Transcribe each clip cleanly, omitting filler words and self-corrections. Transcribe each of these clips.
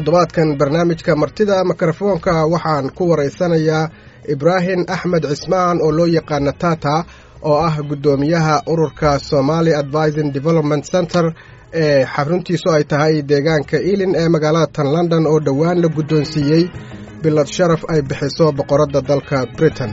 toddobaadkan barnaamijka martida mikrofoonka waxaan ku waraysanayaa Ibrahim Axmed Cismaan oo loo yaqaan Tata oo ah gudoomiyaha ururka Somali Advising Development Center ee xaruntiisu ay tahay deegaanka Ealing ee magaalada London oo dhawaan la gudoonsiiyay bilad sharaf ay bixiso boqorada dalka Britain.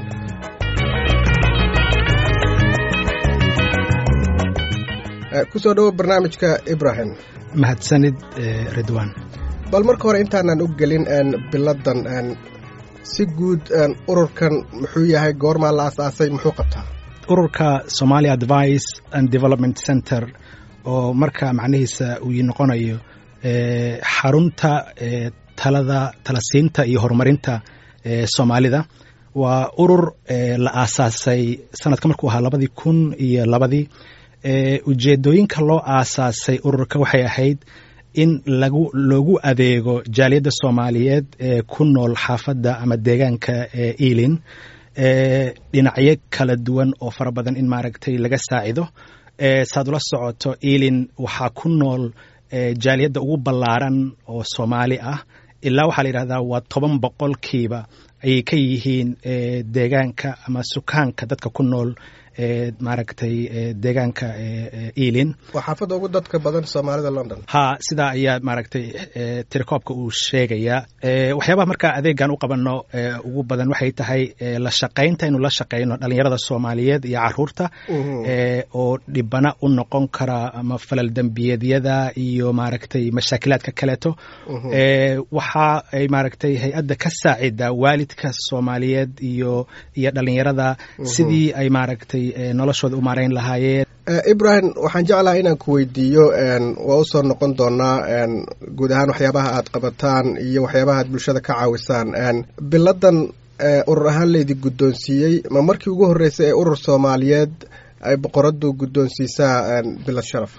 kusoo dhawo barnaamijka Ibrahim. mahadsanid Ridwan. bal marka hore intaanan u gelin biladan si guud ururkan muxuu yahay, goorma la asaasay, muxuu qabtaa? ururka Somali Advice and Development Center oo marka macnihiisa uu noqonayo xarunta talasiinta iyo horumarinta Soomaalida waa urur la aasaasay sanadka markuu ahaa 2002 ujeedooyinka loo aasaasay ururka waxay ahayd in loogu adeego jaaliyadda Soomaaliyeed ee ku nool xaafadda ama deegaanka Ealing dhinacyo kala duwan oo fara badan in maaragtay laga saacido. saad ula socoto Ealing waxaa ku nool jaaliyadda ugu ballaaran oo Soomaali ah, ilaa waxaa la yidhahdaa waa 10% ayay ka yihiin deegaanka ama sukaanka dadka ku nool maaragtay deegaanka Ealing. waa xaafadda ugu dadka badan Soomaalida London. sidaa ayaa maaragtay tirkoobka uu sheegaya. waxyaabaha marka adeegan u qabano ugu badan waxay tahay la shaqaynta inuu la shaqeyno dhalinyarada Soomaaliyeed iyo caruurta oo dhibana u noqon kara ama falal dambiyeedyada iyo maaragtay mashaakilaadka kaleeto. waxa ay maaragtay hay'adda ka saacida waalidka Soomaaliyeed iyo dhalinyarada sidii ay maaragtay noloshooda u maareyn lahaayeen. Ibrahim, waxaan jeclahay inaan ku weydiiyo waa u soo noqon doonaa guud ahaan waxyaabaha aad qabataan iyo waxyaabaha aad bulshada ka caawisaan. biladan urur ahaan leedi guddoonsiiyey ma markii ugu horreysay ee urur Soomaaliyeed ay boqoradu guddoonsiisaa bilad sharaf?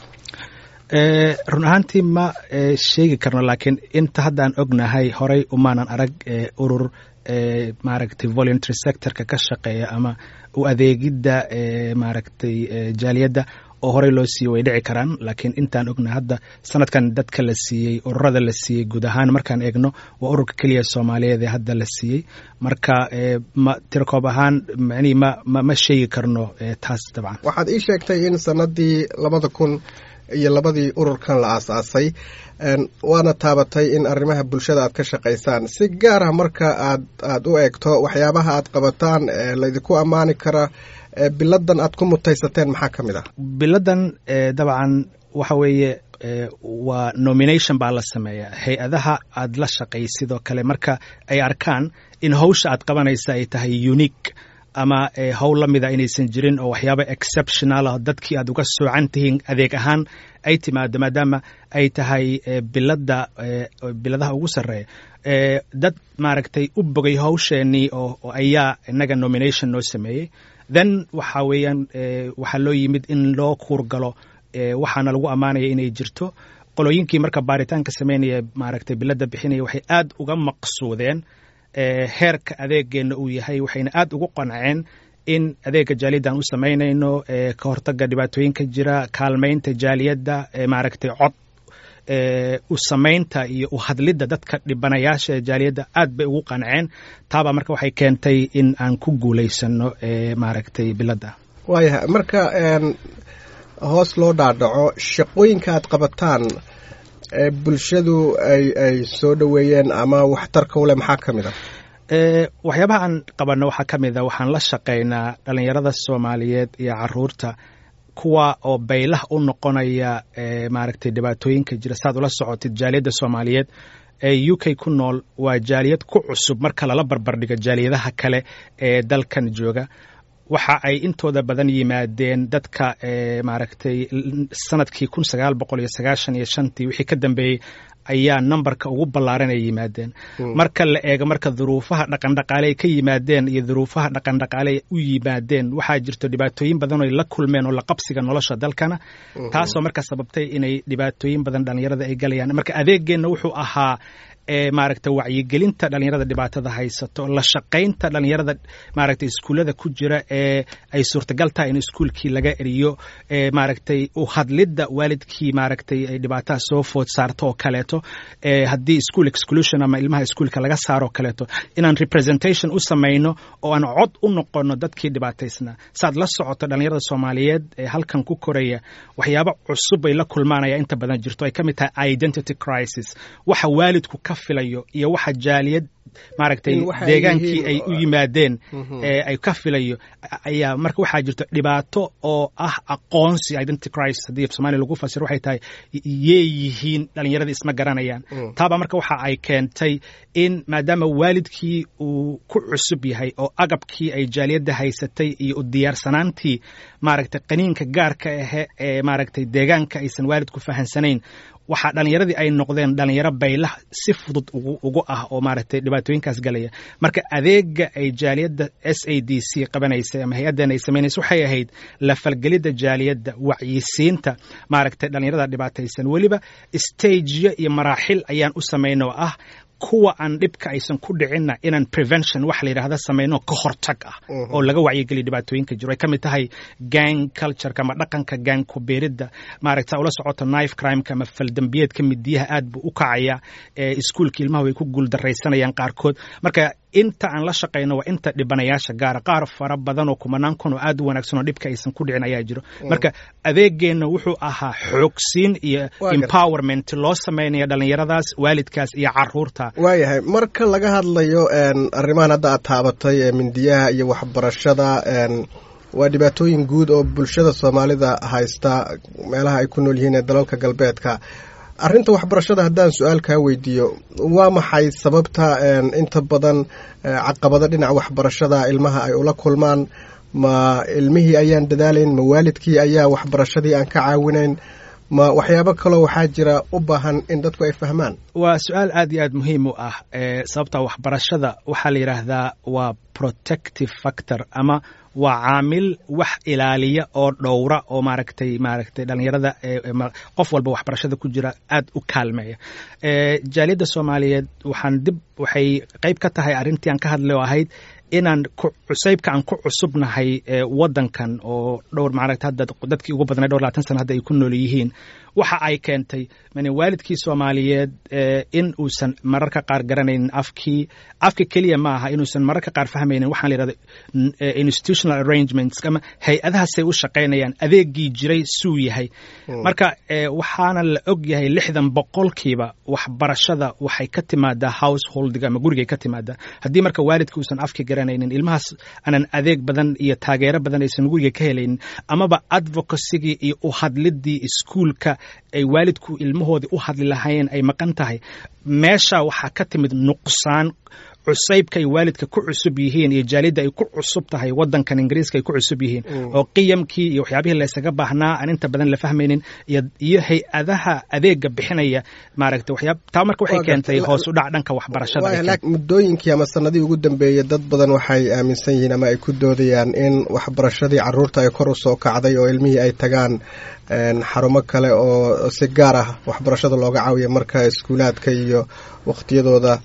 run ahaantii ma sheegi karno, laakiin inta haddaan ognahay horay umaanan arag urur maaragtay voluntary sectorka ka shaqeeya ama u adeegidda maaragtay jaaliyadda oo horey loo siiyey way dhici karaan, laakiin intaan ognahay hadda sanadkan dadka la siiyey ururada la siiyey guud ahaan markaan eegno waa ururka keliya Soomaaliyeed ee hadda la siiyey. marka tirkoob ahaan macnihi ma sheegi karno taas. dabcan waxaad ii sheegtay in sanadii 2000 iyo labadii ururkan la aasaasay waana taabatay in arrimaha bulshada aad ka shaqaysaan. si gaar ah marka aad u eegto waxyaabaha aad qabataan laydinku ammaani kara, biladan aad ku mutaysateen maxaa ka mid ah? biladan dabcan waxa weeye waa nomination baa la sameeyaa hay-adaha aad la shaqay sidoo kale marka ay arkaan in hawsha aad qabanaysa ay tahay unique ama hawl la mida inaysan jirin oo waxyaabo exceptional ah dadkii aad uga soocan tihiin adeeg ahaan ay timaado, maadaama ay tahay biladaha ugu sarreeya. dad maaragtay u bogay hawsheenii oo ayaa inaga nomination noo sameeyey. then waxa weeyaan waxaa loo yimid in loo kuurgalo waxaana lagu ammaanaya inay jirto qolooyinkii marka baaritaanka sameynaya maaragtay bilada bixinaya waxay aad uga maqsuudeen heerka adeegeenna uu yahay, waxayna aad ugu qanceen in adeegga jaaliyaddan u samaynayno ka hortagga dhibaatooyinka jira, kaalmaynta jaaliyadda, maaragtay cod u samaynta iyo u hadlidda dadka dhibanayaasha jaaliyadda aad bay ugu qanceen. taaba marka waxay keentay in aan ku guulaysano maaragtay biladda. waayahay marka hoos loo dhaadhaco shaqooyinka aad qabataan bulshadu ay soo dhaweeyeen ama waxtarka u leh maxaa ka mid ah? waxyaabaha aan qabanno waxaa ka mid ah waxaan la shaqaynaa dhalinyarada Soomaaliyeed iyo caruurta kuwa oo baylah u noqonaya maaragtay dhibaatooyinka jira. saad ula socotid jaaliyadda Soomaaliyeed ee UK ku nool waa jaaliyad ku cusub marka lala barbardhigo jaaliyadaha kale ee dalkan jooga. waxa ay intooda badan yimaadeen dadka maaragtay sanadkii 1995 wixii ka dambeeyay ayaa numberka ugu ballaaran ay yimaadeen. marka la eego marka duruufaha dhaqan-dhaqaale ay ka yimaadeen iyo duruufaha dhaqan-dhaqaale u yimaadeen waxaa jirto dhibaatooyin badan oo ay la kulmeen oo la qabsiga nolosha dalkana, taasoo marka sababtay inay dhibaatooyin badan dhalinyarada ay galayaan. marka adeegeenna wuxuu ahaa maaragta wacyigelinta dhalinyarada dhibaatada haysato, la shaqaynta dhalinyarada maaragtay iskuullada ku jira ee ay suurtagal tahay in iskuulkii laga eriyo, maaragtay u hadlidda waalidkii maaragtay ay dhibaatada soo food saarto oo kaleeto, haddii school exclusion ama ilmaha iskuulka laga saaro oo kaleeto, inaan representation u samayno oo aan cod u noqono dadkii dhibaataysnaa. saad la socoto dhalinyarada Soomaaliyeed ee halkan ku koraya waxyaabo cusub ay la kulmaanaya inta badan jirto, ay ka mid tahay identity crisis, waxa waalidku ka filayo iyo waxa jaaliyad maaragtay deegaankii ay u yimaadeen ay ka filayo, ayaa marka waxaa jirto dhibaato oo ah aqoonsi, identity crisis haddii Soomaali lagu fasiro waxay tahay yeeyihiin dhalinyarada isma garanayaan. taaba marka waxa ay keentay in maadaama waalidkii uu ku cusub yahay oo agabkii ay jaaliyadda haysatay iyo u diyaarsanaantii maaragtay qaniinka gaarka ah ee maaragtay deegaanka aysan waalidku fahansanayn, waxaa dhalinyaradii ay noqdeen dhalinyaro baylah si fudud ugu ah oo maaragtay dhibaatooyinkaas galaya. marka adeega ay jaaliyadda SADC qabanaysay ama hay-addan ay samaynaysa waxay ahayd la falgelidda jaaliyadda, wacyisiinta maaragtay dhalinyarada dhibaataysan. weliba stageyo iyo maraaxil ayaan u samayno oo ah kuwa aan dhibka aysan ku dhicinna inaan prevention wax la yidhaahda samayno ka hortag ah oo laga wacyigeliyo dhibaatooyinka jiro. ay ka mid tahay gang cultureka ama dhaqanka gang ku beeridda, maaragta ula socoto knife crimeka ama faldambiyeedka midiyaha aad buu u kacaya, iskuulka ilmaha way ku guuldaraysanayaan qaarkood. marka inta aan la shaqayno waa inta dhibanayaasha gaara, qaar fara badan oo kumanaan kun oo aad u wanaagsan oo dhibka aysan ku dhicin ayaa jiro. marka adeegeenna wuxuu ahaa xoogsiin iyo empowerment loo samaynayo dhalinyaradaas, waalidkaas iyo caruurta. waayahay, marka laga hadlayo arrimahan hadda aad taabatay ee mindiyaha iyo waxbarashada, waa dhibaatooyin guud oo bulshada Soomaalida haysta meelaha ay ku nool yihiin ee dalalka galbeedka. arrinta waxbarashada haddaan su-aal kaa weydiiyo, waa maxay sababta inta badan caqabado dhinaca waxbarashada ilmaha ay ula kulmaan? ma ilmihii ayaan dadaalayn? ma waalidkii ayaa waxbarashadii aan ka caawinayn? ma waxyaabo kaloo waxaa jira u baahan in dadku ay fahmaan? waa su-aal aad iyo aad muhiim u ah. sababta waxbarashada waxaa la yidhaahdaa waa protective factor ama waa caamil wax ilaaliya oo dhowra oo maaragtay dhalinyarada qof walba waxbarashada ku jira aad u kaalmeeya. jaaliyadda Soomaaliyeed waxay qayb ka tahay arrintii aan ka hadlay oo ahayd inaan cusaybka aan ku cusubnahay wadankan oo dhowr maaragta hadda dadkii ugu badnay 20 sano hadda ay ku nool yihiin, waxa ay keentay waalidkii Soomaaliyeed in uusan mararka qaar garanaynin afka keliya ma aha, inuusan mararka qaar fahmaynin waxaan la yidhahdo institutional arrangements ama hay-adahaasay u shaqaynayaan, adeegii jiray suu yahay. marka waxaana la og yahay 60% waxbarashada waxay ka timaadaa householdiga ama gurigay ka timaadaa. haddii marka waalidka uusan afka garanaynin, ilmahaas aanan adeeg badan iyo taageero badan aysan guriga ka helaynin, amaba advocacy-gii iyo u hadlidii iskuulka ay waalidku ilmahoodii u hadli lahaayeen ay maqan tahay, meesha waxaa ka timid nuqsaan. cusaybka ay waalidka ku cusub yihiin iyo jaaliyadda ay ku cusub tahay wadankan Ingiriiska ay ku cusub yihiin, oo qiyamkii iyo waxyaabihii la isaga baahnaa aan inta badan la fahmaynin, iyo hay-adaha adeega bixinaya maaragtay taa marka waxay keentay hoos u dhac dhanka waxbarashada. muddooyinkii ama sanadihii ugu dambeeyay dad badan waxay aaminsan yihiin ama ay ku doodayaan in waxbarashadii caruurta ay kor u soo kacday oo ilmihii ay tagaan xarumo kale oo si gaar ah waxbarashada looga caawiyo marka iskuulaadka iyo waqtiyadooda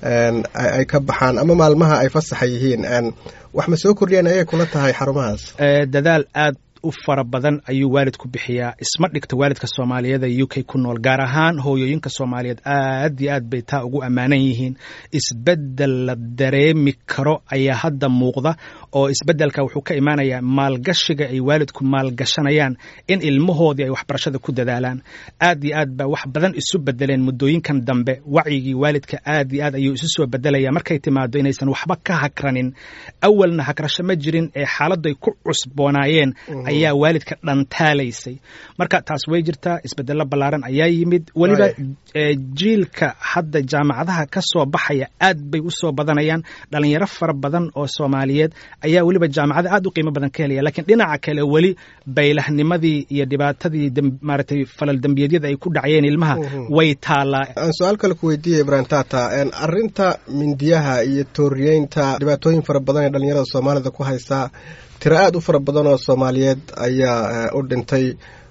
ay ka baxaan ama maalmaha ay fasaxa yihiin. wax ma soo kordhiyaan ayay kula tahay xarumahaas? dadaal aad u fara badan ayuu waalidku bixiyaa. isma dhigta waalidka Soomaaliyeed ee UK ku nool, gaar ahaan hooyooyinka Soomaaliyeed aad iyo aad bay taa ugu amaanan yihiin. isbeddel la dareemi karo ayaa hadda muuqda, oo isbeddelka wuxuu ka imaanayaa maalgashiga ay waalidku maalgashanayaan in ilmahoodii ay waxbarashada ku dadaalaan. aad iyo aad baa wax badan isu beddeleen muddooyinkan dambe. wacyigii waalidka aad iyo aad ayuu isu soo beddelaya markay timaado inaysan waxba ka hakranin. awalna hakrasho ma jirin ee xaaladdu ay ku cusboonaayeen ayaa waalidka dhantaalaysay. marka taas way jirtaa, isbeddello ballaaran ayaa yimid. weliba jiilka hadda jaamacadaha ka soo baxaya aad bay u soo badanayaan. dhalinyaro fara badan oo Soomaaliyeed ayaa weliba jaamacada aad u qiimo badan ka helaya. laakiin dhinaca kale weli baylahnimadii iyo dhibaatadii maaragtay falal dambiyeedyada ay ku dhacayeen ilmaha way taalaa. aan su-aal kale ku weydiiyey Ibrahim Tata, arrinta mindiyaha iyo tooriyeynta dhibaatooyin fara badan ee dhalinyarada Soomaalida ku haysa. tiro aad u fara badan oo Soomaaliyeed ayaa u dhintay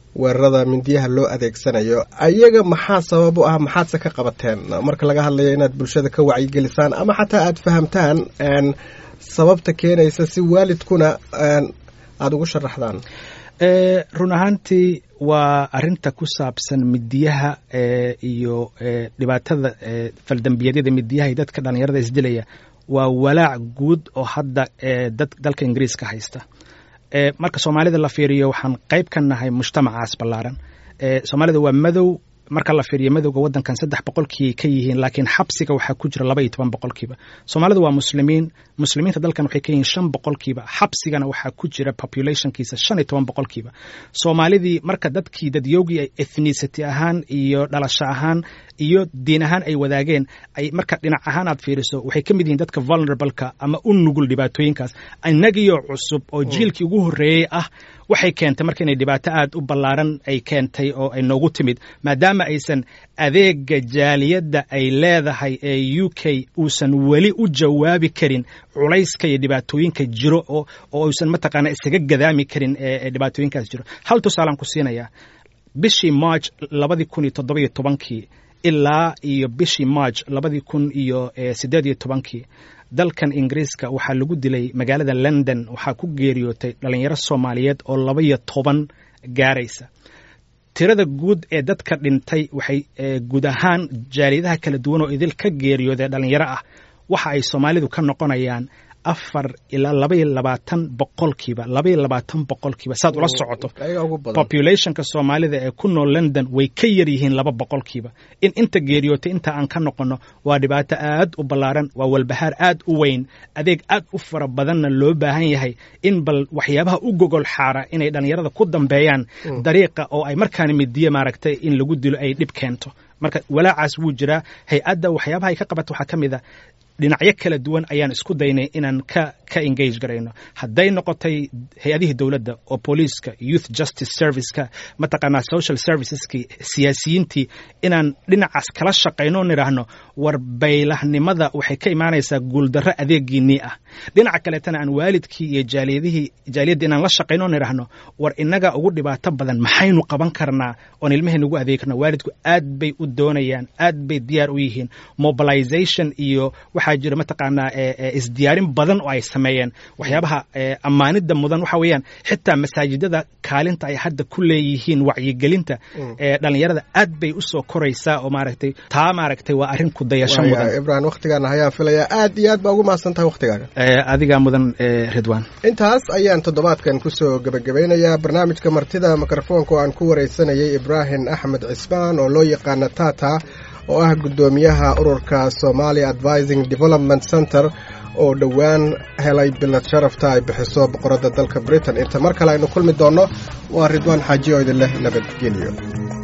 weerarada mindiyaha loo adeegsanayo ayaga maxaa sabab u ah, maxaadse ka qabateen marka laga hadlayo inaad bulshada ka wacyigelisaan ama xataa aad fahamtaan sababta keenaysa si waalidkuna aada ugu sharaxdaan? run ahaantii waa arinta ku saabsan midiyaha iyo dhibaatada faldambiyadyada midiyaha iyo dadka dhalinyarada isdilaya waa walaac guud oo hadda dalka ingiriiska haysta. Marka Soomaalida la fiiriyo waxaan qayb ka nahay mujtamacaas ballaaran. Soomaalida waa madow, marka la fiiriyo madowga wadankan 3% ka yihiin, laakiin xabsiga waxaa ku jira 12%. Soomaalidu waa muslimiinta dalkan waxay ka yihiin 5%, xabsigana waxaa ku jira populationkiisa 15%. Soomaalidii marka dadyowgii ay ethnicity ahaan iyo dhalasho ahaan iyo diin ahaan ay wadaageen, ay marka dhinac ahaan aad fiiriso waxay ka mid yihiin dadka vulnerable-ka ama u nugul dhibaatooyinkaas. Innagiyo cusub oo jiilkii ugu horreeyay ah waxay keentay marka inay dhibaato aad u ballaaran ay keentay oo ay noogu timid, maadaama aysan adeega jaaliyadda ay leedahay ee UK uusan weli u jawaabi karin culayska iyo dhibaatooyinka jiro oo uusan mataqaana isaga gadaami karin ee dhibaatooyinkaas jiro. Hal tusaalaan ku siinayaa. Bishii March 2017 ilaa iyo bishii March 2018 dalkan Ingiriiska waxaa lagu dilay magaalada London, waxaa ku geeriyootay dhalinyaro Soomaaliyeed oo 12 gaaraysa. Tirada guud ee dadka dhintay waxay guud ahaan jaaliyadaha kala duwan oo idil ka geeriyooday dhalinyaro ah waxa ay Soomaalidu ka noqonayaan 4 ilaa 22%. Saad ula socoto populationka Soomaalida ee ku nool London way ka yar yihiin 2%. Inta geeriyootay inta aan ka noqono waa dhibaato aad u ballaaran, waa walbahaar aad u weyn, adeeg aad u fara badanna loo baahan yahay in bal waxyaabaha u gogol xaara inay dhalinyarada ku dambeeyaan dariiqa oo ay markaana midiye maaragtay in lagu dilo ay dhib keento. Marka walaacaas wuu jiraa. Hay-adda waxyaabaha ay ka qabato waxaa ka mid ah dhinacyo kala duwan ayaan isku daynay inaan ka engage garayno. Hadday noqotay hay-adihii dowladda oo booliiska, youth justice service-ka, mataqaanaa social serviceski, siyaasiyiintii, inaan dhinacaas kala shaqayno niraahno war baylahnimada waxay ka imaanaysaa guuldarro adeegiinnii ah. Dhinaca kaleetana aan waalidkii iyo jaaliyadda inaan la shaqayno niraahno war innaga ugu dhibaato badan maxaynu qaban karnaa oon ilmahayna ugu adeegno. Waalidku aad bay u doonayaan, aad bay diyaar u yihiin. Mobilization iyo waxaa jira mataqaanaa isdiyaarin badan oo ay sameeyeen. Waxyaabaha ammaanida mudan waxa weeyaan xitaa masaajidada kaalinta ay hadda ku leeyihiin wacyigelinta dhalinyarada aad bay u soo koraysaa oo maaragtay waa arrin ku dayasho mudan. Ibrahim, waqtigaana hayaan filayaa aad iyo aad baa ugu mahadsantahay waqtigaaga. Adigaa mudan Ridwan. Intaas ayaan toddobaadkan kusoo gabagabeynayaa barnaamijka martida mikrofoonka oo aan ku wareysanayay Ibrahim Axmed Cismaan oo loo yaqaano Tata, oo ah guddoomiyaha ururka Somali Advising Development Center oo dhowaan helay bilad sharafta ay bixiso boqorada dalka Britain. Inta mar kale aynu kulmi doono waa Ridwan Xaaji oo idin leh nabadgelyo.